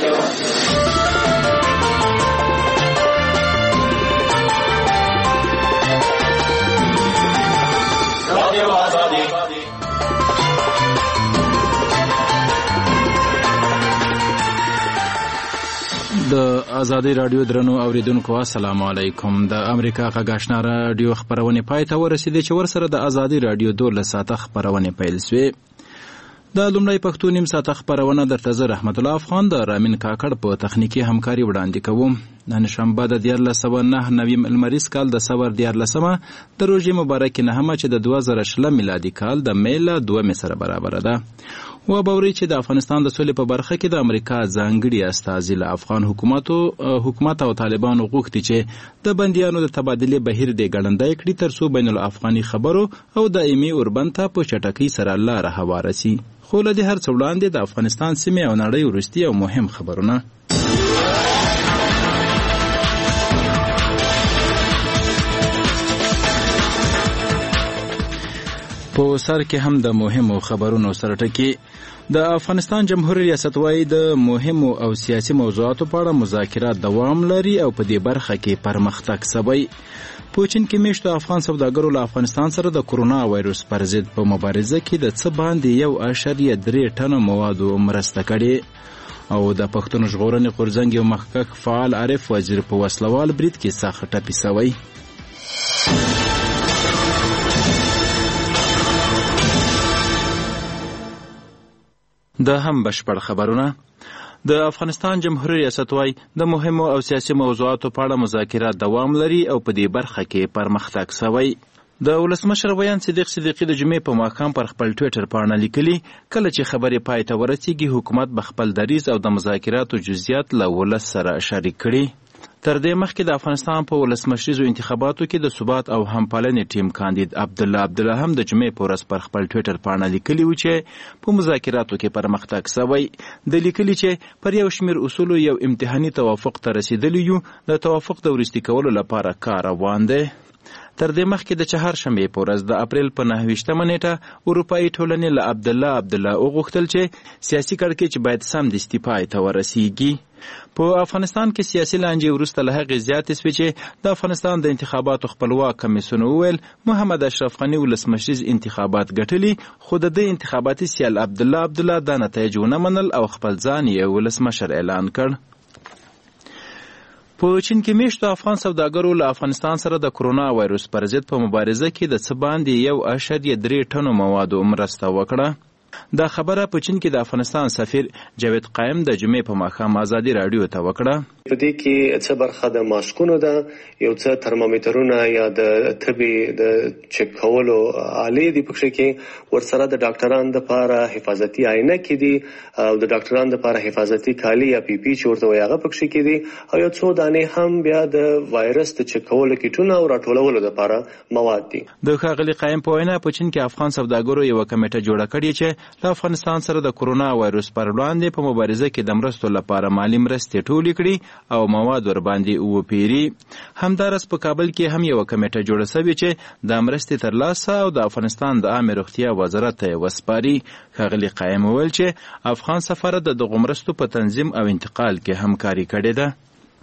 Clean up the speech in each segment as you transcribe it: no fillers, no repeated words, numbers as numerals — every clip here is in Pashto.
د ازادي رادیو درنو اوریدونکو السلام علیکم. د امریکا غږ آشنا رادیو خبرونه پای ته ورسېدې چې ورسره د ازادي رادیو 12 ساعته خبرونه پیل شوې. د لومړی پښتو نیم ساعته خبرونه درته زه رحمت الله افغان د رامین کاکړ په تخنیکی همکاري وړاندې کوم. نن شنبه د 1409 لمریز کال د سور 14مه د روژې مبارکې نهمه چې د 2020 میلادي کال د میله 2 سره برابر ده. و باوري چې د افغانستان د سولې په برخه کې د امریکا ځانګړي استازي له افغان حکومت او طالبانو غوښتي چې د بندیانو د تبادلې بهیر د ګړندای کړي ترڅو بین الافغاني خبرو او دایمي اوربند ته په چټکۍ سره لاره هواره سي. خو له دې هر څه وړاندې د افغانستان سیمې او نړۍ وروستي او مهم خبرونه په سر کې هم د مهمو خبرونو سره ټکی. د افغانستان جمهوریت ریاست وايي د مهمو او سیاسي موضوعاتو په اړه مذاکرات دوام لري او په دې برخه کې پرمختګ شوی. په چین کې میشتو افغان سوداګرو له افغانستان سره د کرونا وایروس پر ضد په مبارزه کې د څه باندې 1.3 ټنه موادو مرسته کړې او د پښتون ژغورنې غورځنګ یو محقق فعال عارف وزیر په وسلوال برید کې سخت ټپي شوی. د هم بشپړ خبرونه. د افغانستان جمهوریت ریاست وايي د مهمو او سیاسي موضوعاتو په اړه مذاکرات دوام لري او په دې برخه کې پرمختګ شوی. د ولسمشر ویان صدیق صدیقی د جمعې په ماښام پر خپل ټویټر پاڼه لیکلي کله چې خبرې پای ته ورسیږي حکومت به خپل دریځ او د مذاکراتو جزئیات له ولس سره شریک کړي. تر دې مخکې د افغانستان په ولسمشریزو انتخاباتو کې د ثبات او همپالنې ټیم کاندید عبدالله هم د جمعې په ورځ پر خپل ټویټر پاڼه لیکلي و چې په مذاکراتو کې پرمختګ شوی. د لیکلي چې پر یو شمېر اصولو یو امتحاني توافق ته رسیدلی یو، د توافق د وروستي کولو لپاره کار روان دی. تر دې مخکې د چهارشنبې په ورځ د اپریل په 9 نیټه اروپایي ټولنې له عبدالله وغوښتل چې سیاسي کړکېچ باید سمدستي پای ته ورسیږي. په افغانستان کې سیاسي لانجې وروسته له هغې زیاتې شوې چې د افغانستان د انتخاباتو خپلواک کمیسیون وویل محمد اشرف غني ولسمشریز انتخابات ګټلي، خو د دې انتخاباتي سیال عبدالله دا نتایج ونه منل او خپل ځان یې ولسمشر اعلان کړ. په چین کې میشتو افغان سوداګرو له افغانستان سره د کرونا وایروس پر ضد په مبارزه کې د څه باندې 1.3 ټنو موادو مرسته وکړه. دا خبره په چین کې د افغانستان سفیر جاوید قائم د جمعې په ماښام ازادي رادیو ته وکړه. په دې کې څه برخه د ماسکونو ده، یو څه ترمامیټرونه یا د طبي د چک کولو آلې دي، پکې کې ورسره د ډاکټرانو لپاره حفاظتي عینه کې دي او د ډاکټرانو لپاره حفاظتي کالي یا پی پی چې ورته وایي هغه پکې کې دي، او یو څو دانې هم بیا د وایرس د چک کولو کیټونه او راټولولو لپاره مواد دي. د ښاغلي قائم په وینا په چین کې افغان سوداګرو یو کمیټه جوړه کړې چې د افغانستان سره د کرونا وایروس پر وړاندې په مبارزه کې د مرستو لپاره مالی مرستې ټولې کړي او مواد ور باندې وپیري. همدارس په کابل کې هم یو کمیټه جوړه شوې چې د مرستې ترلاسه او د افغانستان د عامه روغتیا وزارت ته وسپاري. ښاغلي قائم وویل چې افغان سفارت د دغو مرستو په تنظیم او انتقال کې همکاري کړې ده.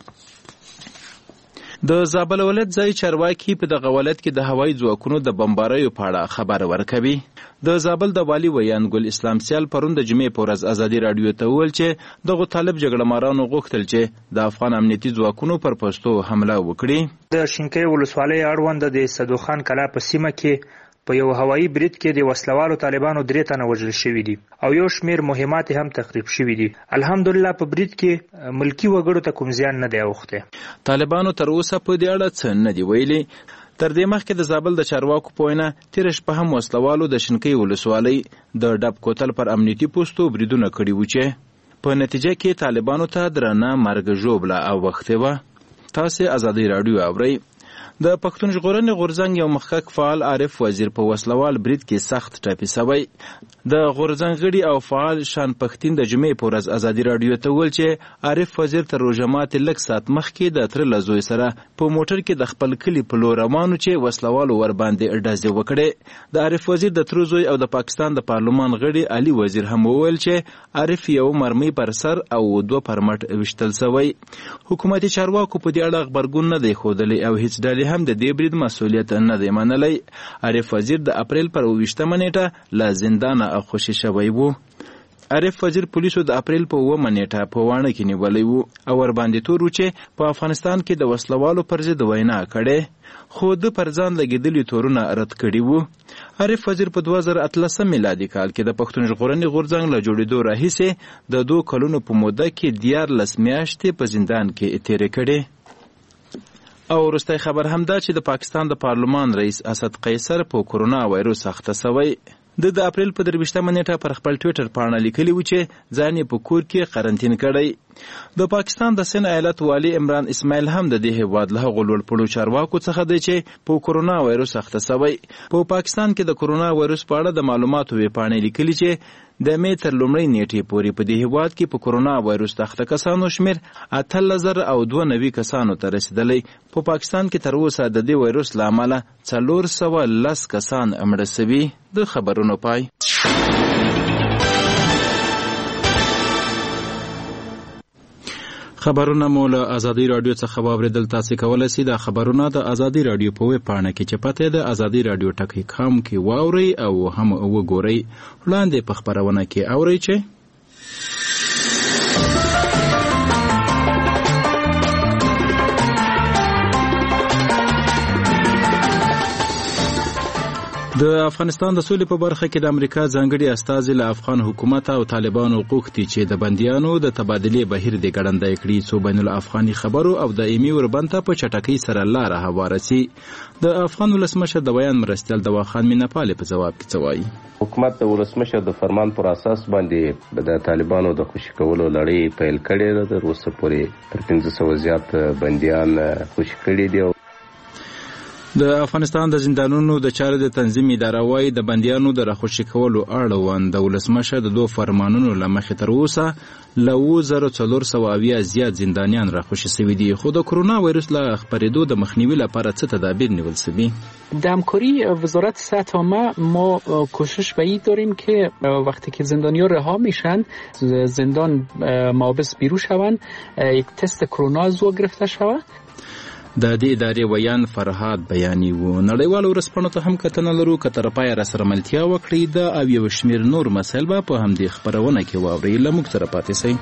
د زابل ولایت ځای چارواکي په دغه ولایت کې د هوایي ځواکونو د بمباریو په اړه خبر ورکوي. د زابل د والي ویان ګل اسلام سیال پرون د جمعې په ورځ ازادي رادیو ته وویل چې دغو طالب جګړه مارانو غوښتل چې د افغان امنیتي ځواکونو پر پوستو حمله وکړي. د شینکۍ ولسوالۍ اړوند د صدوخان کلا په سیمه کې په یو هوایي برید کې د وسلوالو طالبانو 3 تنه وژل شوي دي او یو شمیر مهمات هم تخریب شوي دي. الحمدلله په برید کې ملکی وګړو ته کوم زیان نه دی اوښتی. طالبانو تر اوسه په دې اړه څه نه دی ویلي. تر دې مخکې د زابل د چارواکو په وینا تېره شپه هم وسلوالو د شینکۍ ولسوالۍ د ډب کوتل پر امنیتي پوستو بریدونه کړي وو چې په نتیجه کې طالبانو ته درنه مرګ ژوبله اوښتې وه. تاسې ازادي راډیو اورئ. د پښتون ژغورنې غورځنګ یو مخکښ فعال عارف وزیر په وسلوال برید کې سخت ټپي شوی. د غورځنګ غړي او فعال شان پښتين د جمعې په ورځ ازادي رادیو ته ویل چې عارف وزیر تر روژه ماتې لږ ساعت مخکې د تره له زوی سره په موټر کې د خپل کلي په لور روانو چې وسلوالو ور باندې ډزې وکړې. د عارف وزیر د تره زوی او د پاکستان د پارلمان غړي علي وزیر هم وویل چې عارف یو مرمۍ پر سر او 2 پر مټ وشتل شوی. حکومتي چارواکو په دې اړه خبرګون نه دی ښودلی او هیڅ ډلې هم د دې برید مسؤلیت نه دی منلی. عارف وزیر د اپریل پر 28 نیټه له زندانه خوشي شوی وو. عارف وزیر پولیسو د اپریل په 9 نیټه په واڼه کې نیولی وو او ور باندې تور و چې په افغانستان کې د وسلوالو پر ضد وینا کړې، خو د پر ځان لګېدلي تورونه رد کړي وو. عارف وزیر په 2018 میلادي کال کې د پښتون ژغورنې غورځنګ له جوړېدو راهیسې د 2 کلونو په موده کې 14 میاشتې په زندان کې تېرې کړې. او وروستی خبر هم دا چې د پاکستان د پارلمان رئیس اسد قیصر په کرونا وایروس اخته شوی. د اپریل په 23 نیټه پر خپل ټویټر پاڼه لیکلی و چې ځان یې په کور کې قرنطین کړی. د پاکستان د سند ایالت والی عمران اسماعیل هم د دې هیواد له هغو لوړپوړو چارواکو څخه دی چې په کرونا وایروس اخته شوی. په پاکستان کې د کرونا وایروس په اړه د معلوماتو ویبپاڼې لیکلي چې د مې تر لومړۍ نیټې پورې په دې هیواد کې په کرونا وایروس اخته کسانو شمیر 18,092 کسانو ته رسیدلی. په پاکستان کې تر اوسه د دې وایروس له امله 410 کسان مړه شوي. د خبرونو پای. خبرونه مو له ازادي رادیو څخه واورېدل. تاسې کولی شئ دا خبرونه د ازادي رادیو په ویب پاڼه کې چې پته د ازادي رادیو ټکی کام کې واورئ او هم وګورئ. وړاندې په خبرونه کې اورئ چې د افغانستان د سولې په برخه کې د امریکا ځانګړي استازي له افغان حکومت او طالبانو غوښتي چې د بندیانو د تبادلې بهیر د ګړندی کړي څو بین الافغاني خبرو او دایمي وربند ته په چټکۍ سره لاره هواره سي. د افغان ولسمشر د بیان مرستیال دواخان میناپال په جواب کې څه وایي. حکومت د ولسمشر د فرمان پر اساس باندې د طالبانو د خوشي کولو لړۍ پیل کړې ده. تر اوسه پورې تر 500 زیات بندیان خوشي کړي دي. د افغانستان د زندانونو د چارو د تنظیم اداره وايي د بندیانو د راخوشي کولو اړوند د ولسمشر د 2 فرمانونو له مخې تر اوسه له 2470 زیات زندانیان راخوشي شوي دي. خو د کرونا ویروس له خپرېدو د مخنیوي لپاره څه تدابیر نیول شوي؟ در همکاری وزارت صحت عامه ما کوشش به این داریم که وقتی که زندانیان رها میشن زندان مابس بیرون شوند یک تست کرونا از او گرفته شود. د دې ادارې ویان فرهاد بیاني وو. نړیوالو ورځپاڼو ته هم کتنه لرو که تر پایه راسره ملتیا وکړئ. دا او یو شمېر نور مسایل به په همدې خپرونه کې واورئ. له موږ سره پاتې شئ.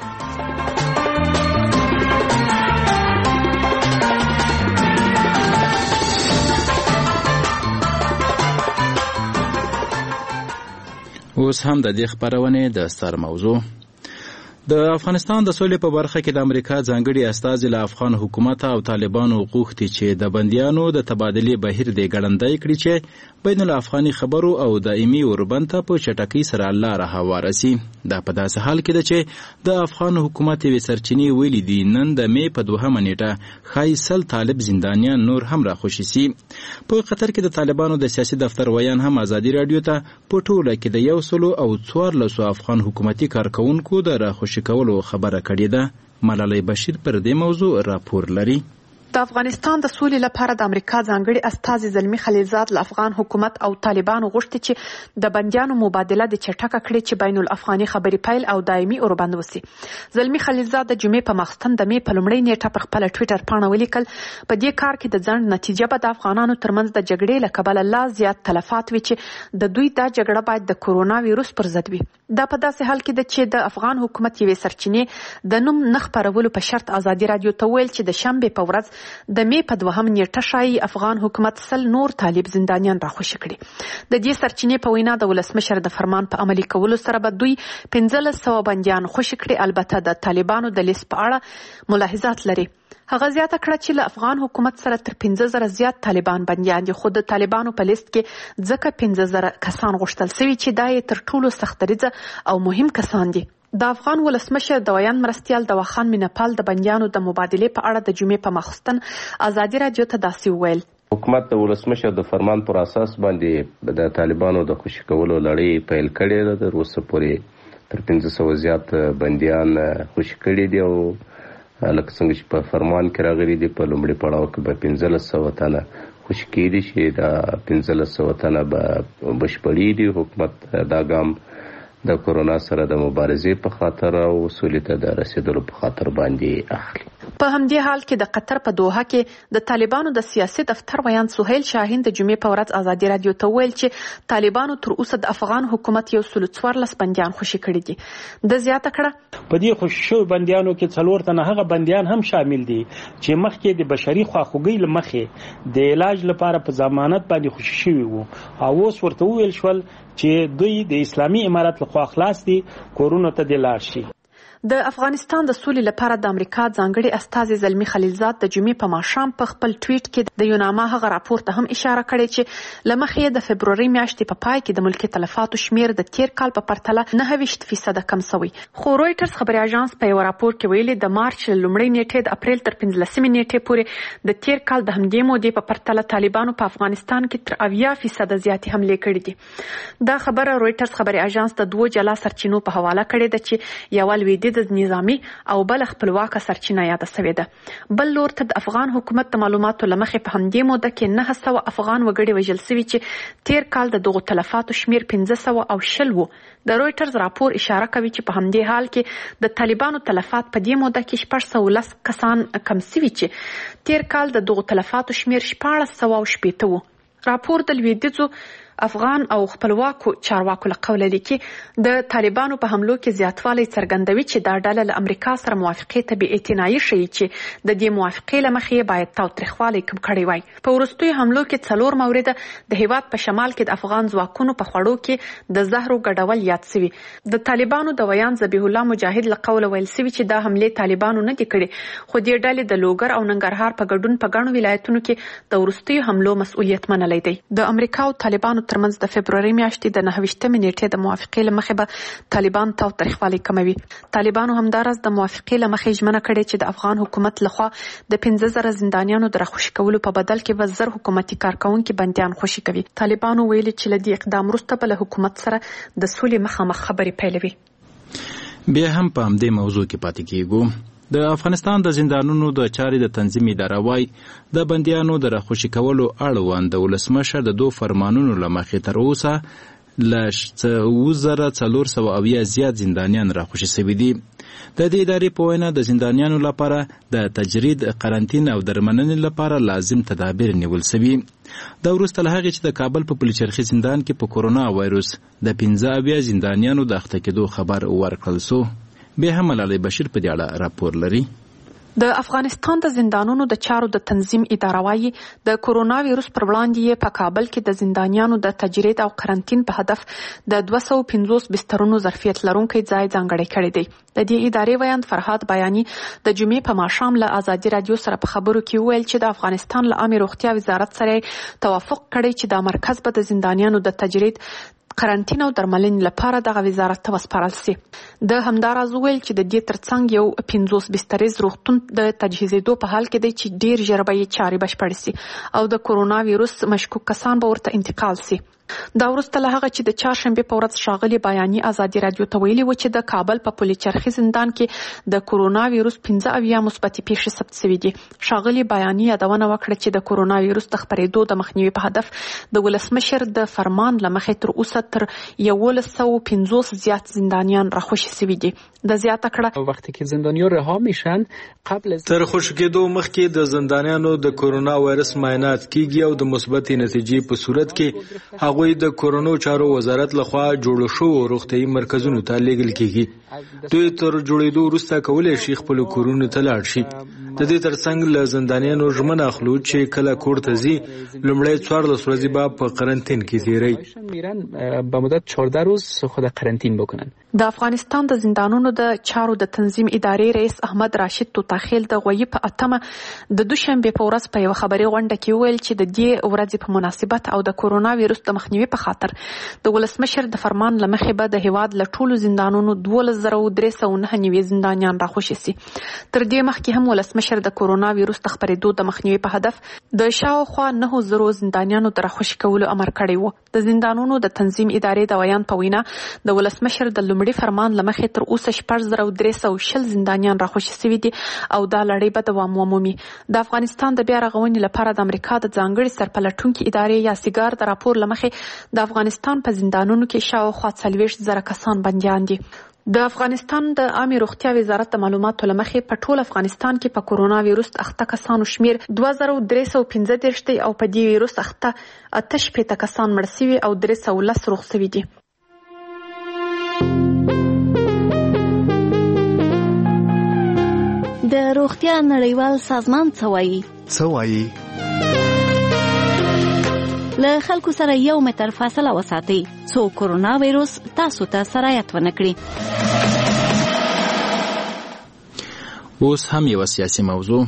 اوس هم د دې خپرونې د سر موضوع. د افغانستان د سولې په برخه کې د امریکا ځانګړي استازي له افغان حکومت او طالبانو غوښتي چې د بندیانو د تبادلې بهیر د ګړندی کړي چې بین الافغاني خبرو او دایمي اوربند ته په چټکۍ سره لاره هواره سي. دا په داسې حال کې ده چې د افغان حکومت یوې سرچینې ویلي دي نن د مې په 2 نیټه ښایي 100 طالب زندانیان نور هم راخوشي سي. په قطر کې د طالبانو د سیاسي دفتر ویان هم ازادي رادیو ته په ټوله کې د 114 افغان حکومتي کارکونکو د راخوشي کولو خبره کړې ده. ملالۍ بشیر پر دې موضوع راپور لري. د افغانستان د سولې لپاره د امریکا ځانګړي استازي زلمی خلیلزاد له افغان حکومت او طالبانو غوښتي چې د بندیانو مبادله د چټکه کړي چې بین الافغاني خبري پیل او دایمي اوربند وسی. زلمی خلیلزاد د جمعې په ماخستن د مې په لومړۍ نیټه پر خپل ټویټر پاڼه ولیکل په دې کار کې د ځنډ نتیجه به د افغانانو ترمنځ د جګړې له کبله لا زیات تلفات وي چې د دوی دا جګړه باید د کرونا ویروس پر ضد وي. دا په داسې حال کې ده چې د افغان حکومت یوې سرچینې د نوم نه خپرولو په شرط ازادي رادیو ته ویل چې د شنبې په ورځ د مې په 2 نیټه شایي افغان حکومت 100 نور طالب زندانیان راخوشي کړي. د دې سرچینې په وینا د ولسمشر د فرمان په عملي کولو سره به دوی 1500 بندیان خوشي کړي. البته د طالبانو د لیست په اړه ملاحظات لري. هغه زیاته کړه چې له افغان حکومت سره تر 15000 زیات طالبان بندیان دي، خو د طالبانو په لیست کې ځکه 15000 کسان غوښتل شوي چې دا یې تر ټولو سختدریځه او مهم کسان دي. د افغان ولسمشر د ویان مرستیال دواخان میناپال د بندیانو د مبادلې په اړه د جمعې په ماخستن ازادي رادیو ته داسې وویل. حکومت د ولسمشر د فرمان پر اساس باندې د طالبانو د خوشي کولو لړۍ پیل کړې ده. تر اوسه پورې تر 1500 زیات بندیان خوشي کړي دي او لکه څنګه چې په فرمان کې راغلي دي په لومړي پړاو کې به 1500 تنه خوشي کېدي چې دا 1500 تنه به بشپړي دي. حکومت دا ګام د کورونا سره د مبارزې په خاطر او سولې ته د رسیدلو په خاطر باندې اخلي. په همدې حال کې د قطر په دوحه کې د طالبانو د سیاسي دفتر ویان سهیل شاهین د جمعې په ورځ ازادي رادیو ته ویل چې طالبانو تر اوسه د افغان حکومت 114 بندیان خوشي کړي دي. د زیاته کړه په دې خوشي شوی بندیانو کې 4 تنه هغه بندیان هم شامل دي چې مخکې د بشري خواخوږۍ لمخې د علاج لپاره په ضمانت باندې خوشي شوی وو او اوس ورته ویل شول چې دوی د اسلامي امارت لخوا خلاص دي کورونو ته د لاړ شي. د افغانستان د سولې لپاره د امریکا ځانګړي استازي زلمی خلیلزاد د جمعې په ماښام په خپل ټویټ کې د یوناما هغه راپور ته هم اشاره کړې چې لمخې د فبروري میاشتې په پای کې د ملکي تلفاتو شمیر د تیر کال په پرتله 9% کم شوی. خو رويټرز خبري اژانس په یو راپور کې ویلي د مارچ لومړۍ نیټې د اپریل تر 15 نیټې پورې د تیر کال د همدې مودې په پرتله طالبانو په افغانستان کې تر 80% زیاتې حملې کړې دي. دا خبره رويټرز خبري اژانس د دوه جلا سرچینو په حواله کړې ده چې یو لویدي د نظامی او بل خپلواکه سرچینه یاد شوې ده. بل لور ته د افغان حکومت د معلوماتو لمخې په همدې موده کې 900 افغان وګړي وژل شوي چې تیر کال د دغو تلفاتو شمیر 1520 وو. د رويټرز راپور اشاره کوي چې په همدې حال کې د طالبانو تلفات په دې موده کې 410 کسان کم شوي چې تیر کال د دغو تلفاتو شمیر 1418 وو. راپور د لویدیځو افغان او خپلواکو چارواکو له قوله لیکي د طالبانو په حملو کې زیاتوالی څرګندوي چې دا ډله له امریکا سره موافقې ته بې اعتنایي ښیي چې د دې موافقې له مخې باید تاوتریخوالی کم کړی وای. په وروستیو حملو کې 4 مورده د هیواد په شمال کې د افغان ځواکونو په خوړو کې د زهرو ګډول یاد شوي. د طالبانو د ویان ذبیح الله مجاهد له قوله ویل شوي چې دا حملې طالبانو نه دي کړې خو دې ډلې د لوګر او ننګرهار په ګډون په ګڼو ولایتونو کې د وروستیو حملو مسؤلیت منلی دی. د امریکا او طالبانو ترمنځ د فبروري میاشتې د 9 نیټې د موافقې له مخې به طالبان تاوتریخوالی کموي. طالبانو همدارس د موافقې له مخې ژمنه کړې چې د افغان حکومت لخوا د 15000 زندانیانو د راخوشي کولو په بدل کې به 1000 حکومتي کارکونکي بندیان خوشي کوي. طالبانو ویلي چې له دې اقدام وروسته به له حکومت سره د سولې مخامخ خبرې پیلوي. بیا هم په همدې موضوع کې پاتې کیږو. د افغانستان د زندانونو د چارې د تنظیم اداره وايي د بندیانو د راخوشي کولو اړوند د ولسمشر د 2 فرمانونو له مخې تر اوسه له 2470 زیات زندانیان راخوشي شوي دي. د دې ادارې په وینا د زندانیانو لپاره د تجرید، قرنطین او درملنې لپاره لازم تدابیر نیول شوي. دا وروسته له هغې چې د کابل په پلچرخي زندان کې په کورونا وایروس د 15 زندانیانو د اخته کېدو خبر ورکړل شو. بیا هم ملالۍ بشیر په دې اړه راپور لري. د افغانستان د زندانونو د چارو د تنظیم اداره وايي د کورونا ویروس پر وړاندې په کابل کې د زندانیانو د تجرید او قرنطین په هدف د 250 بسترونو ظرفیت لرونکي ځای ځانګړی کړی دی. د دې ادارې ویاند فرهاد بیانی د جمعې په ماښام له ازادي رادیو سره په خبرو کې ویل چې د افغانستان له عامه روغتیا وزارت سره توافق کړی چې دا مرکز به د زندانیانو د تجرید، قرنطین او درملنې لپاره دغه وزارت ته وسپارل شي. د همداراز ویل چې د دې ترڅنګ یو 50 بستریز روغتون د تجهیزېدو په حال کې دی چې ډیر ژر به یې چارې بشپړې شي او د کورونا ویروس مشکوک کسان به ورته انتقال شي. دا وروسته له هغه چې د چهارشنبې په ورځ ښاغلي بیاني ازادي رادیو ته ویلي و چې د کابل په پلچرخي زندان کې د کورونا ویروس 15 مثبتې پیښې ثبت شوي دي. ښاغلي بیاني یادونه وکړه چې د کورونا ویروس د خپرېدو د مخنیوي په هدف د ولسمشر د فرمان له مخې تر اوسه تر 1150 زیات زندانیان راخوشي شوي دي. د زیاته کړه وقتی که زندانیان رها میشن قبل از تر خوشي کېدو مخکې د زندانیانو د کورونا وایرس معاینات کیږي او د مثبتې نتیجې په صورت کې هغوی د کورونا چارو وزارت لخوا جوړ شوو روغتیايي مرکزونو ته لیږل کیږي. دوی تر جوړېدو وروسته کولی شي خپل کورونو ته لاړ شي. د دې ترڅنګ له زندانیانو ژمنه اخلو چې کله کور ته ځي لومړی 14 ورځې به په قرنطین کې تیروي. میرن به مدت 14 روز خود قرنطین بکنن. د افغانستان د زندانونو د چارو د تنظیم ادارې رئیس احمد راشد توتاخیل د غوي په اتمه د دوشنبه په ورځ په یو خبري غونډه کې ویل چې د دې ورځې په مناسبت او د کورونا ویروس د مخنیوي په خاطر د ولسمشر د فرمان لمخې به د هیواد له ټولو زندانونو 12309 زندانیان راخوشي سي. تر دې مخکې هم ولسمشر ولسمشر د کورونا وایروس د خپرېدو د مخنیوي په هدف د شاوخوا 9,000 زندانیانو د راخوشي کولو امر کړی و. د زندانونو د تنظیم ادارې د ویان په وینا د ولسمشر د لومړي فرمان لمخې تر اوسه 4,320 زندانیان راخوشي شوي دي او دا لړۍ به دوام ومومي. د افغانستان د بیا رغونې لپاره د امریکا د ځانګړي سرپلټونکي ادارې یا سیګار د راپور لمخې د افغانستان په زندانونو کې شاوخوا 40,000 کسان بندیان دي. د افغانستان د عامه روغتیا وزارت د معلوماتو لمخې په ټول افغانستان کې په کورونا وایروس اخته کسانو شمیر 2,315 دی او په دې وایروس اخته 88 کسان مړ شوي او 310 روغ شوي دي. د روغتیا نړیوال سازمان څه وایي؟ له خلکو سره 1 متر فاصله وساتئ څو کورونا وایروس تاسو ته سرایت ونه کړي. اوس هم یو سیاسي موضوع.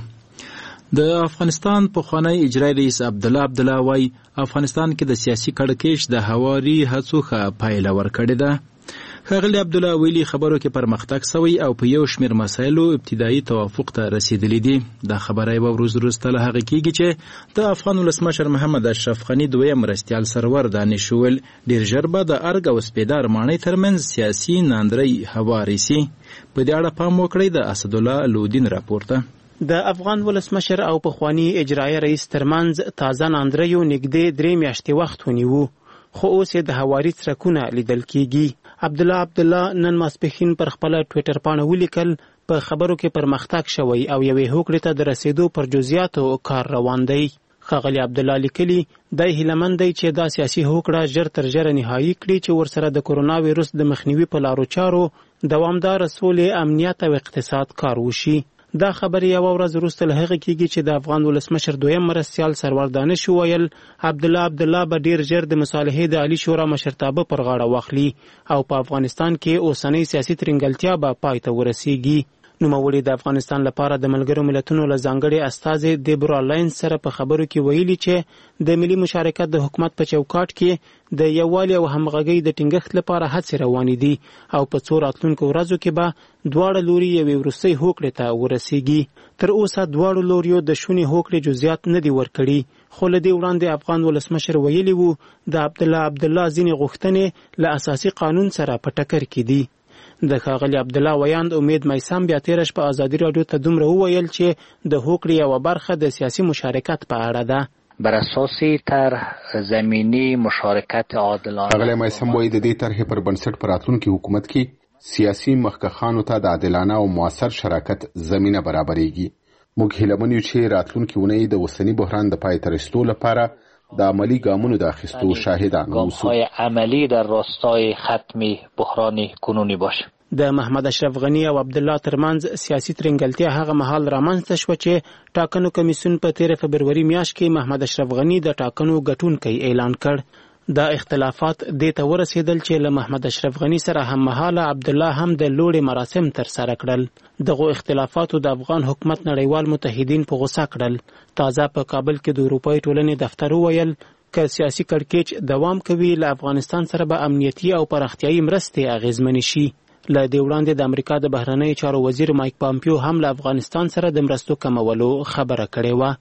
د افغانستان پخوانی اجرایی رئیس عبدالله وایي افغانستان کې د سیاسي کړکېچ د هواري هڅو ښه پایله ورکړې ده. ښاغلي عبدالله ویلي خبرو کې پرمختګ شوی او په یو شمېر مسایلو ابتدایي توافق ته رسیدلی دي. دا خبره یوه ورځ وروسته له هغه کېږي چې د افغان ولسمشر محمد اشرف غني دویم مرستیال سرور دانش وویل ډېر ژر به د ارګ او سپېدار ماڼۍ ترمنځ سیاسي ناندرۍ هوارې سي. په دې اړه پام وکړئ د اسدالله لودین راپور ته. د افغان ولسمشر او پخوانی اجرایی رئیس ترمنځ تازه ناندریو نږدې 3 میاشتې وخت ونیو خو اوس یې د هواري څرکونه لیدل کېږي. عبدالله نن ماسپښین پر خپله ټویټر پاڼه ولیکل په خبرو کې پرمختګ شوی او یوې هوکړې ته د رسیدو پر جزئیاتو کار روان دی. ښاغلي عبدالله لیکلي دی هیلهمند دی چې دا سیاسي هوکړه ژر تر ژره نهایي کړي چې ورسره د کورونا وایروس د مخنیوي په لارو چارو دوامداره سولې، امنیت او اقتصاد کار وشي. دا خبرې یوه ورځ وروسته له هغې کېږي چې د افغان ولسمشر دویم مرستیال سرور دانش وویل عبدالله به ډېر ژر د مصالحې د عالي شورا مشرتابه پر غاړه واخلي او په افغانستان کې اوسنۍ سیاسي ترنګلتیا به پای ته ورسیږي. نوموړي د افغانستان لپاره د ملګرو ملتونو له ځانګړي استازي دیبرا لاینز سره په خبرو کې ویلي چې د ملي مشارکت د حکومت په چوکاټ کې د یووالي او همغږۍ د ټینګښت لپاره هڅې روانې دي او په څو راتلونکو ورځو کې به دواړه لوري یوې وروستۍ هوکړې ته ورسیږي. تر اوسه دواړو لوریو د شونې هوکړې جزئیات نه دي ورکړي خو له دې وړاندې افغان ولسمشر ویلي وو د عبدالله ځینې غوښتنې له اساسي قانون سره په ټکر کې دي. د ښاغلي عبدالله ویاند امید میسم بیا تېره شپه ازادي راډیو ته دومره وویل چې د هوکړې یوه برخه د سیاسي مشارکت په اړه ده. بر اساس طرح زمینی مشارکت عادلانه. ښاغلی میسم وایي د دې طرحې پر بنسټ په راتلونکي حکومت کې سیاسي مخکښانو ته د عادلانه او موثر شراکت زمینه برابرېږي. موږ هیلهمن یو چې راتلونکي اونۍ د اوسني بحران د پای ته رسیدو لپاره د عملی گامونو د اخیستو شاهدان اوسو. گام‌های عملی در راستای ختم بحران کنونی باشه. د محمد اشرف غني او عبدالله ترمنځ سیاسي ترنګلتیا هغه مهال رامنځته شوه چې ټاکنو کمیسیون په 13 فبروري میاشت کې محمد اشرف غني د ټاکنو ګټونکی اعلان کړ. دا اختلافات دې ته ورسېدل چې له محمد اشرف غني سره هم مهاله عبدالله هم د لوړې مراسم ترسره کړل. دغو اختلافاتو د افغان حکومت نړیوال متحدین په غوسه کړل. تازه په کابل کې د اروپایي ټولنې دفتر وویل که سیاسي کړکېچ دوام کوي له افغانستان سره به امنیتي او پراختیایي مرستې اغېزمنې شي. له دې وړاندې د امریکا د بهرنیو چارو وزیر مایک پامپیو هم له افغانستان سره د مرستو کمولو خبره کړې وه.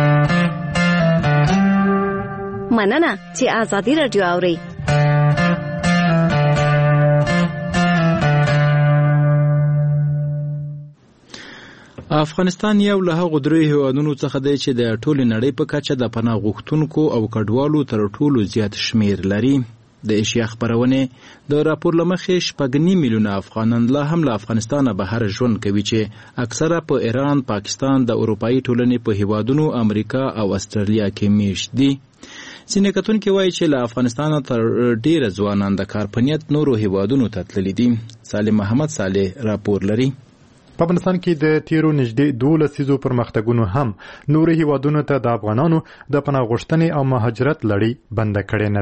مننه چې ازادي راډیو اورئ. افغانستان یو له هغو درې هېوادونو څخه دی چې د ټولې نړۍ په کچه د پناه غوښتونکو او کډوالو تر ټولو زیات شمیر لري. د ایشیا خپرونې د راپور له مخې 2.5 میلیونه افغانان لا هم له افغانستانه بهر ژوند کوي چې اکثره په ایران، پاکستان، د اروپایي ټولنې په هېوادونو، امریکا او استرالیا کې میشت دي. ځینې کتونکي وایي چې له افغانستانه تر ډېره ځوانان د کار په نیت نورو هېوادونو ته تللي دي. سالم محمد صالح راپور لري. په افغانستان کې د تیرو نږدې 12 لسیزو پرمختګونو هم نورو هېوادونو ته د افغانانو د پناه غوښتنې او مهاجرت لړۍ بنده کړې نه ده.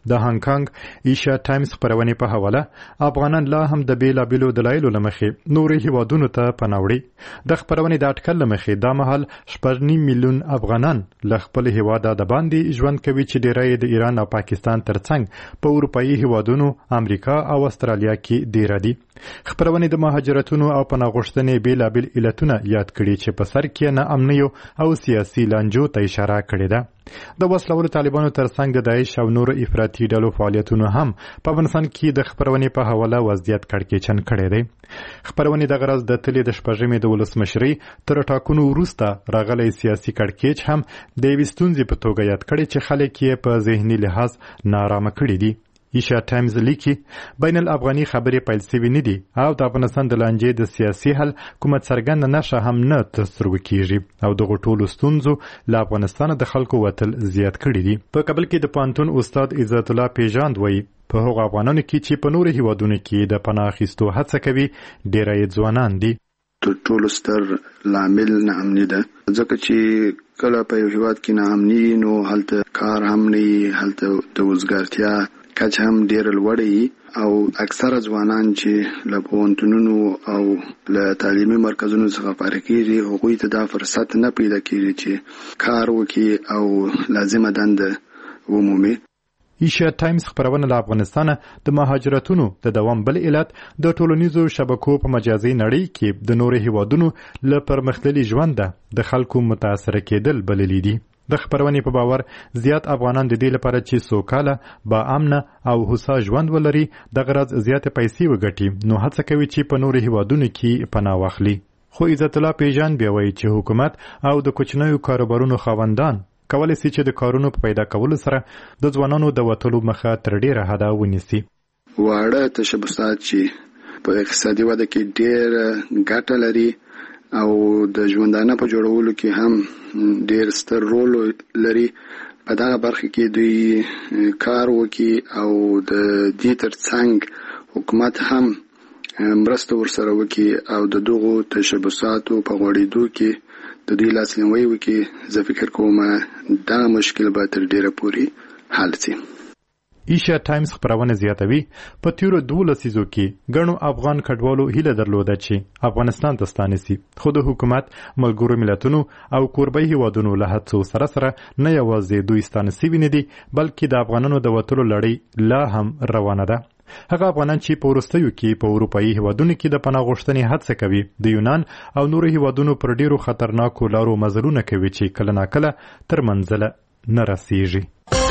د هانګ کانګ ایشیا ټایمز خبرونه په حواله افغانان لا هم د بیلابیلو دلایلو لمخې نورې هیوادونو ته پناوړي د خبرونه د اټکل لمخې دا مهال 2.5 میلیون افغانان له خپل هیواده د باندې ژوند کوي چې ډیری د ایران او پاکستان ترڅنګ په اروپאי هیوادونو امریکا او استرالیا کې ډیر دي. خبرونه د مهاجرتونو او پناهغوښتنې بیلابیل علتونه یاد کړي چې په سر کې نه امنیو او سیاسي لانجو ته اشاره کړې ده. د وسلوالو طالبانو ترڅنګ د داعش او نور افراطي ډلو فعالیتونو هم په افغانستان کې د خبرونې په حواله وضعیت کړکېچن کړی دی. خبرونې د غرض د تلې د شپږمې د ولسمشرۍ تر ټاکنو وروسته راغلی سیاسي کړکېچ هم د یوې ستونزې په توګه یاد کړی چې خلک یې په ذهني لحاظ نارامه کړي دي. ایشیا ټایمز لیکي بین الافغاني خبرې پیل شوې نه دي او د افغانستان د لانجې د سیاسي حل کومه څرګنده نښه هم نه ترسترګو کیږي او دغه ټولو ستونزو له افغانستان د خلکو وتل زیات کړي دي. په کابل کې د پوهنتون استاد عزت الله پیژاند وایي په هغو افغانانو کې چې په نورو هیوادونو کې د پناه اخیستو هڅه کوي ډیری ځوانان دي. ټولو ستر لامل ناامني ده، ځکه چې کله په یو هیواد کې ناامني نو هلته کار هم نه، هلته د وزګارتیا کچ هم ډیر لوړی او اکثره ځوانان چې له پوهنتونونو او له تعلیمي مرکزونو څخه فارغ کیږي هغوی ته دا فرصت نه پیدا کیږي چې کار وکړي او لازمه دنده ومومي. ایشیا ټایمز خبرونه له افغانستانه د مهاجرتونو د دوام بل علت د ټولنیزو شبکو په مجازي نړۍ کې د نورو هیوادونو له پرمختللي ژوند د خلکو متاثر کېدل بللی دي. د خبرونې په باور زیات افغانان د دې لپاره چې سوکاله با امنه او هوسا ژوند ولري د غرض زیات پیسې وګټي نو هڅه کوي چې په نورو هیوادونو کې پناه واخلي. خو عزت الله پیژان بیا وایي چې حکومت او د کوچنیو کاروبارونو خاوندان کولی شي چې د کارونو په پیدا کولو سره د ځوانانو د وتلو مخه تر ډیره حده ونیسي. واړه تشبثات چې په اقتصادي وده کې ډیر ګټه لري او د ژوندانه په جوړولو کې هم ډیر ستر رول لري، په دغه برخه کې دوی کار وکړي او د دې ترڅنګ حکومت هم مرسته ورسره وکړي او د دغو تشبثاتو په غوړېدو کې د دوی لاسنیوی وکړي. زه فکر کوم دا مشکل به تر ډیره پورې حل شي. ایشیا ټایمز خبرونه زیاتوي په تیرو 12 لسیزو کې ګڼو افغان کډوالو هیله درلوده چې افغانستان ته ستانسي، خو د حکومت ملګرو ملتونو او کوربۍ هیوادونو له هڅو سره نه یوازې دوی ستانسي ویني دي بلکې د افغانانو د وتلو لړۍ لا هم روانه ده. هغه افغانان چې په وروستیو کې په اروپאי هیوادونو کې د پناه غوښتنې هڅه کوي د یونان او نورو هیوادونو پر ډیرو خطرناکو لارو مزلونه کوي چې کله ناکله تر منزله نه رسیږي.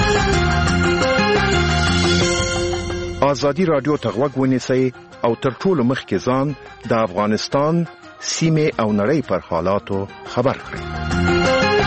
آزادی رادیو ته غوږ ونیسئ او تر ټولو مخکې ځان د افغانستان سیمې او نړۍ پر حالاتو خبر کړئ.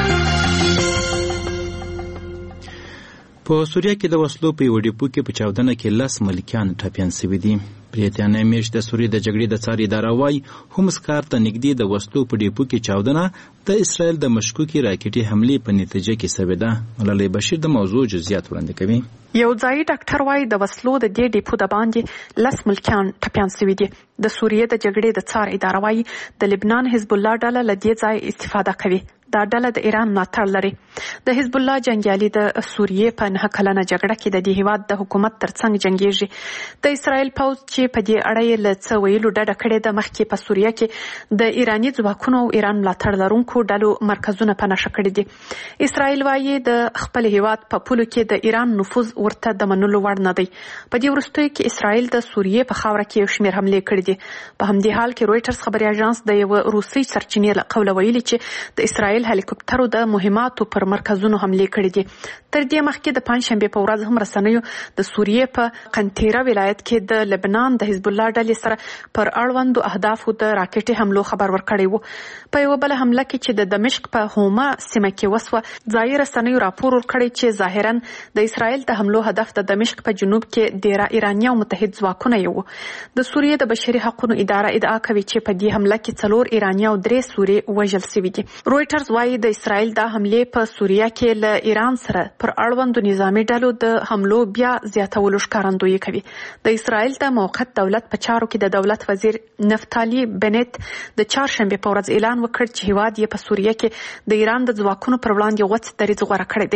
په سوریه کې د وسلو په یوه ډیپو کې په چاودنه کې 10 ملکیان ټپیان شوي دي. بریتانیا میاشت د سوریې د جګړې د څار اداره وایي هومس ښار ته نږدې د وسلو په ډیپو کې چاودنه د اسرائیل د مشکوکې راکټي حملې په نتیجه کې شوې ده. ملالۍ بشیر د موضوع جزئیات وړاندې کوي. یو ځایي ډاکټر وایي د وسلو د دې ډیپو د باندې 10 ملکیان ټپیان شوي دي. د سوریې د جګړې د څار اداره وایي د لبنان حزب الله ډله له دې ځای استفاده کوي. دا ډله د ایران ملاتړ لري. د حزب الله جنګیالي د سوریې په 9 کلنه جګړه کې د دې هیواد د حکومت ترڅنګ جنګیږي. د اسرائیل پوځ چې په دې اړه یې له څه ویلو ډډه کړې ده مخکې په سوریه کې د ایراني ځواکونو او ایران ملاتړ لرونکو ډلو مرکزونه په نښه کړي دي. اسرائیل وایي د خپل هیواد په پولو کې د ایران نفوذ ورته د منلو وړ نه دی. په دې وروستیو کې اسرائیل د سوریې په خاوره کې یو شمېر حملې کړي دي. په همدې حال کې رویټرز خبري اژانس د یو روسي سرچینې له قوله ویلي چې د اسرائیل هلیکوپټرو د مهماتو پر مرکزونو حملې کړي دي. تر دې مخکې د پنځشنبې په ورځ هم رسنیو د سوریې په قنطیره ولایت کې د لبنان د حزب الله ډلې سره پر اړوندو اهدافو د راکټي حملو خبر ورکړی وو. په یو بل حمله کې چې د دمشق په هوما سیمه کې وسوه ځایي رسنیو راپور ورکړی چې ظاهرا د اسرائیل د حملو هدف د دمشق په جنوب کې ډیره ایراني او متحد ځواکونه یو. د سوریې د بشري حقوقو اداره ادعا کوي چې په دې حمله کې 4 ایراني او 3 سوري وژل شوي دي. رویټرز وایي د اسرائیل د حملې په سوریه کې له ایران سره پر اړوندو نظامي ډلو د حملو بیا زیاتولو ښکارندویي کوي. د اسرائیل د موقت دولت په چارو کې د دولت وزیر نفتالي بنت د چهارشنبې په ورځ اعلان وکړ چې هیواد یې په سوریه کې د ایران د ځواکونو پر وړاندې غوڅ دریځ غوره کړی دی.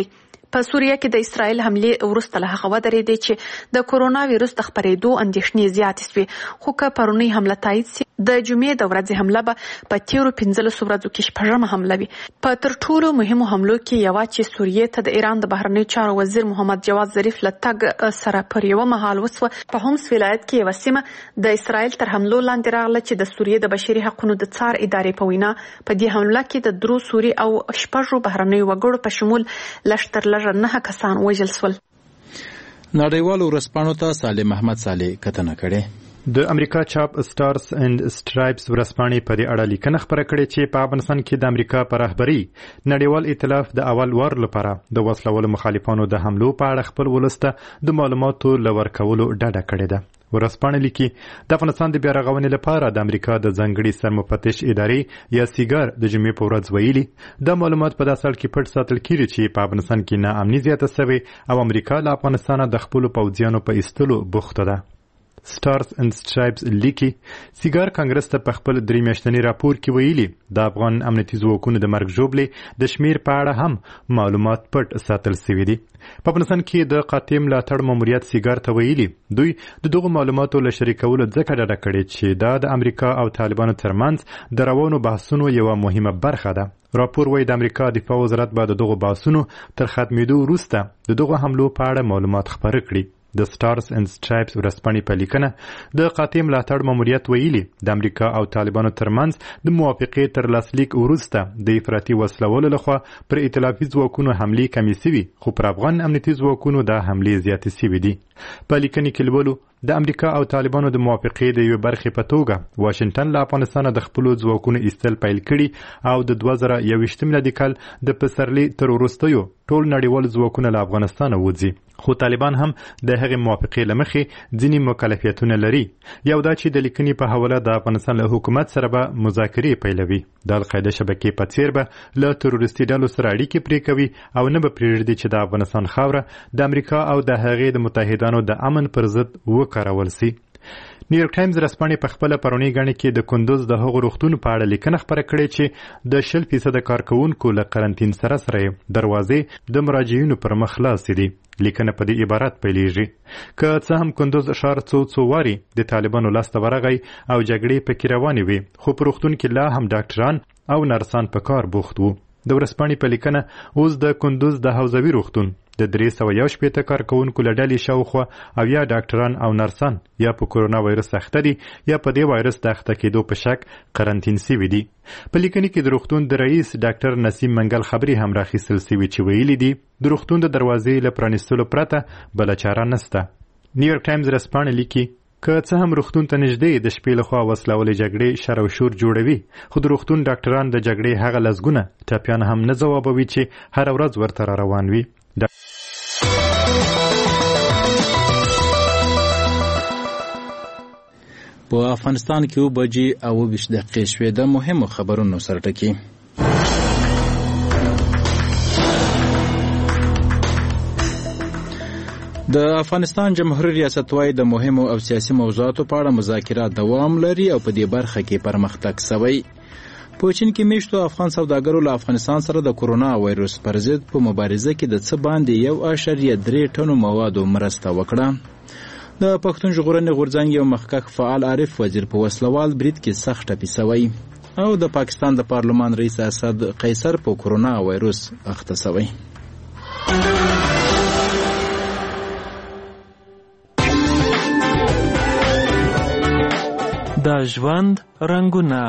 په سوریه کې د اسرایل حمله وروسته له هغه ودرېدې چې د کورونا وایروس د خپرېدو اندېښنې زیاتې شوې، خو که پرونی حمله تایید شي د جمعې د ورځې حمله به په تیرو 15 ورځو کې شپږمه حمله وي. په تر ټولو مهمو حملو کې یوه چې سوریې ته د ایران د بهرنیو چارو وزیر محمد جواد ظریف له تګ سره پر یوه مهال وسوه. په هومس ولایت کې یوه سیمه د اسرایل تر حملو لاندې راغله چې د سوریې د بشري حقوقو د څار ادارې په وینا په دې حمله کې د 3 سوري او 6 بهرنیو وګړو په شمول لږ تر لږه 9 کسان وژل شول. نړیوالو ورځپاڼو ته صالح محمد صالح کتنه کړې. د امریکا چاپ سټارز اینڈ سټرایپس ورځپاڼې په دې اړه لیکنه خپره کړې چې په افغانستان کې د امریکا په رهبرۍ نړیوال ائتلاف د اول وار لپاره د وسلوالو مخالفانو د حملو په اړه خپل ولسته د معلوماتو لور کولو ډډه کړې ده. ورځپاڼه لیکي د افغانستان د بیا رغونې لپاره د امریکا د ځانګړي سرمفتش ادارې یا سیګار د جمعې په ورځ ویلي د معلومات په داسې حال کې پټ ساتل کیږي چې په افغانستان کې ناامني زیاته شوې او امریکا له افغانستانه د خپلو پوځیانو په ایستلو بوخته ده. سټارز اینڈ سټرایپس لیکي سیګار کانګرس ته په خپل 3 میاشتني راپور کې ویلي د افغان امنیتي ځواکونو د مرګ ژوبلې د شمیر په اړه هم معلومات پټ ساتل شوي دي. په افغانستان کې د قاطع ملاتړ ماموریت سیګار ته ویلي دوی د دغو معلوماتو له شریکولو ځکه ډډه کړې چې دا د امریکا او طالبانو ترمنځ د روانو بحثونو یوه مهمه برخه ده. راپور وايي د امریکا دفاع وزارت به د دغو بحثونو تر ختمېدو وروسته د دغو حملو په اړه معلومات خپاره کړي. د سټارز اینڈ سټرایپس ورځپاڼې په لیکنه د قاطع ملاتړ ماموریت ویلي د امریکا او طالبانو ترمنځ د موافقې تر لاسلیک وروسته د افراطي وسلوالو لخوا پر ائتلافي ځواکونو حملې کمې شوي، خو پر افغان امنیتي ځواکونو دا حملې زیاتې شوي دي. په لیکنې کې لولو د امریکا او طالبانو د موافقې د یو برخې په توګه واشنگټن له افغانستانه د خپلو ځواکونو ایستل پیل کړي او د 2021 میلادي کال د پسرلي تر وروستیو ټول نړیوال ځواکونه له افغانستانه وځي، خو طالبان هم د هغې موافقې له مخې ځینې مکلفیتونه لري. یو دا چې د لیکنې په حواله د افغانستان له حکومت سره به مذاکرې پیلوي، د القاعده شبکې په څیر به له تروریستي ډلو سره اړیکې پرې کوي او نه به پرېږدي چې د افغانستان خاوره د امریکا او د هغې د متحدانو د امن پر ضد وکارول شي. نیویورک ټایمز ورځپاڼې په خپله پرونۍ ګڼې کې د کندوز د هغو روغتون په اړه لیکنه خپره کړې چې د 100% کارکوونکو له قرنطین سره دروازې د مراجعینو پر مخ خلاصې دي. لیکنه په دې عبارت پیلېږي که څه هم کندوز ښار څو واري د طالبانو لاسته ورغی او جګړې پکې روانې وي، خو په روغتون کې لا هم ډاکټران او نرسان په کار بوخت وو. د ورځپاڼې په لیکنه اوس د کندوز د حوزوي روغتون د 311 کارکوونکو له ډلې شاوخوا او یا ډاکټران او نرسان یا په کورونا وایرس اخته دي یا په دې وایرس د اخته کېدو په شک قرنطین شوي دي. په لیکنې کې د روغتون د رئیس ډاکټر نسیم منګل خبرې هم راخیستل شوي چې ویلي دي د روغتون د دروازې له پرانیستلو پرته بله چاره نشته. نیویورک ټایمز ورځپاڼه لیکي که څه هم روغتون ته نږدې د شپې لخوا وسلوالې جګړې شر او شور جوړوي، خو د روغتون ډاکټران د جګړې هغه لسګونه ټپیان هم نه ځوابوي چې هره ورځ ورته را روان وي. په افغانستان کې 7:20 شوې د مهمو خبرونو سرټکی. د افغانستان جمهوریت ریاست وايي د مهمو او سیاسي موضوعاتو په اړه مذاکرات دوام لري او په دې برخه کې پرمختګ شوی. په چین کې میشتو افغان سوداګرو له افغانستان سره د کورونا وایروس پر ضد په مبارزه کې د څه باندې 1.3 ټنو موادو مرسته وکړه. د پښتون ژغورنې غورځنګ یو مخکښ فعال عارف وزیر په وسلوال برید کې سخت ټپي شوی او د پاکستان د پارلمان رئیس اسد قیصر په کورونا وایروس اخته شوی. د ژوند رنگونه.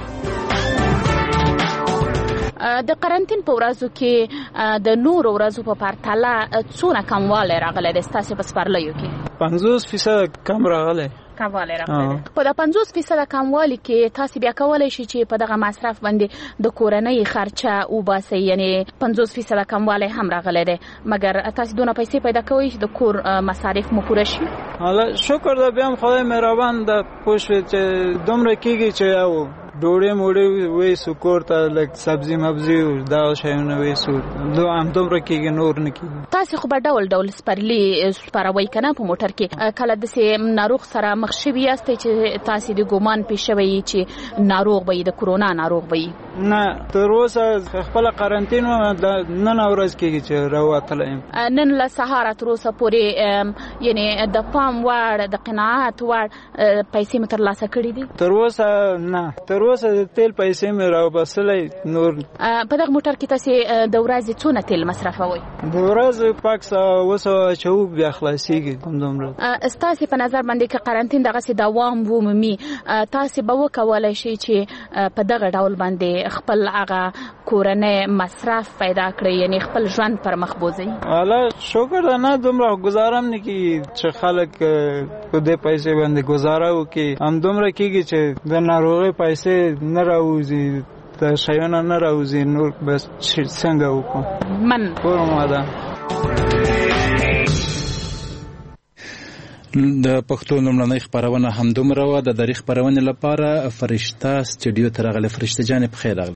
د قرنطین په ورځو کې د نورو ورځو په پرتله څونه کموالی راغلی دی ستاسې په سپرلیو کې؟ 50% کم راغلی. کموالی راغلی. په د 50% کموالی کې تاسې بیا کولی شئ چې په دغه مصرف باندې د کورنۍ خرچه وباسئ، یعنې 50% کموالی هم راغلی دی، مګر تاسې دونه پیسې پیدا کوئ چې د کور مصارف مو پوره شي؟ حالا شکر ده، بیا هم خدای مهربان ده، پوه شوې چې دومره کېږي چې او ډوډۍ موډۍ ویسو کور ته، لږ سبزي مبزي دغه شیونه ویسو، همدومره کېږي، نور نه کېږي. تاسې خو به ډول ډول سپرلي سپروئ که نه په موټر کې؟ کله داسې ناروغ سره مخ شوي یاستئ چې تاسې د ګمان پې شوی چې ناروغ به د کورونا ناروغ به نه تر اوسه خپل قرنټین نن ورځ کېږي چې راوتلی یم. نن له سهاره تر اوسه پورې یعنې د پام وړ د قناعت وړ پیسې مې ترلاسه کړي دي؟ تر اوسه نه، تر اوسه د تیل پیسې مې راوباسلی نور. په دغه موټر کې تاسې د ورځې څونه تیل مصرفوئ؟ د ورځې پاک 100 چوک بیا خلاصېږي همدومره. ستاسې په نظر باندې که قرنټین دغسې دوام ومومي تاسې به وکولی شئ چې په دغه ډول باندې خپل هغه کورنۍ مصرف پیدا کړئ، یعنې خپل ژوند پر مخ بوځئ؟ الله شکر ده، نه دومره ګزاره هم نه کېږي چې خلک په دې پیسې باندې ګزاره وکړي. همدومره کېږي چې د ناروغۍ پیسې نه راوځي، د شیانو نه راوځي، نور بس څنګه وکړو. من پورماده د پښتو لومړنۍ خپرونه همدومره وه. د دري خپرونې لپاره فرشته سټوډیو ته راغلې. فرشته جانې پخیر راغلې.